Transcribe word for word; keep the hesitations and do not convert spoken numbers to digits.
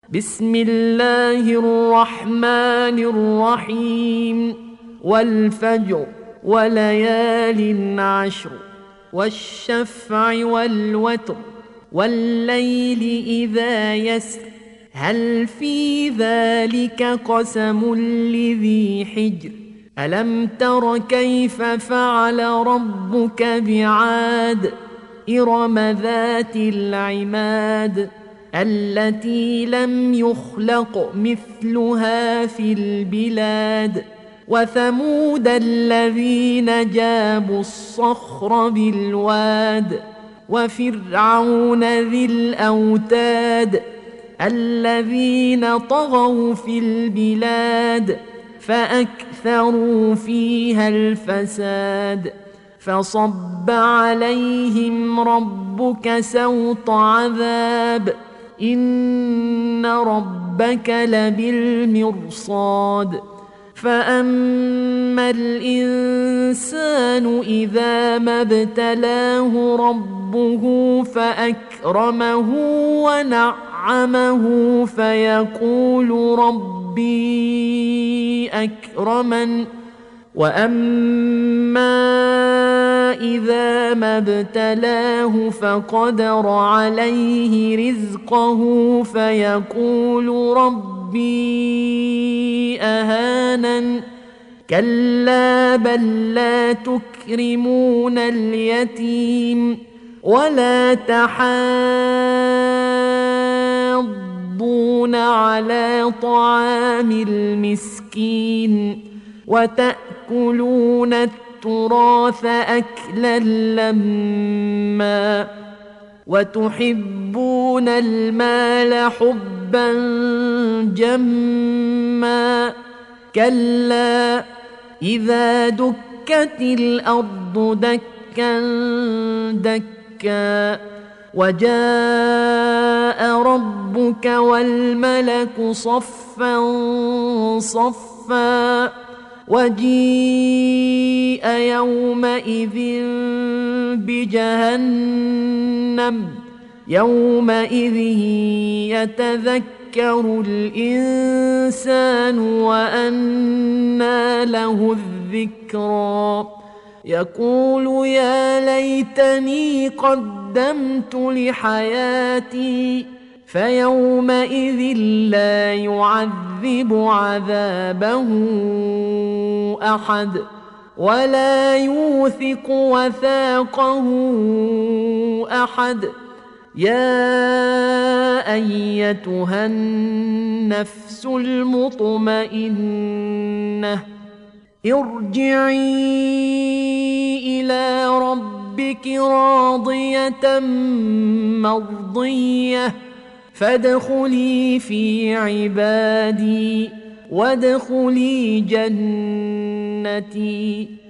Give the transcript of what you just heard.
بسم الله الرحمن الرحيم والفجر وليال عشر والشفع والوتر والليل إذا يسر هل في ذلك قسم لذي حجر ألم تر كيف فعل ربك بعاد إرم ذات العماد التي لم يخلق مثلها في البلاد وثمود الذين جابوا الصخر بالواد وفرعون ذي الأوتاد الذين طغوا في البلاد فأكثروا فيها الفساد فصب عليهم ربك سوط عذاب إن ربك لبالمرصاد فأما الإنسان إذا ما ابتلاه ربه فأكرمه ونعمه فيقول ربي أكرمن وأما إذا ما ابتلاه فقدر عليه رزقه فيقول ربي أهانن كلا بل لا تكرمون اليتيم ولا تحاضون على طعام المسكين وتأكلون التراث أكلا لما وتحبون المال حبا جما كلا إذا دكت الأرض دكا دكا وجاء ربك والملك صفا صفا وجيء يومئذ بجهنم يومئذ يتذكر الإنسان وأنى له الذكرى يقول يا ليتني قدمت لحياتي فيومئذ لا يعذب عذابه أحد ولا يوثق وثاقه أحد يا أيتها النفس المطمئنة ارجعي إلى ربك راضية مرضية فادخلي في عبادي وادخلي جنتي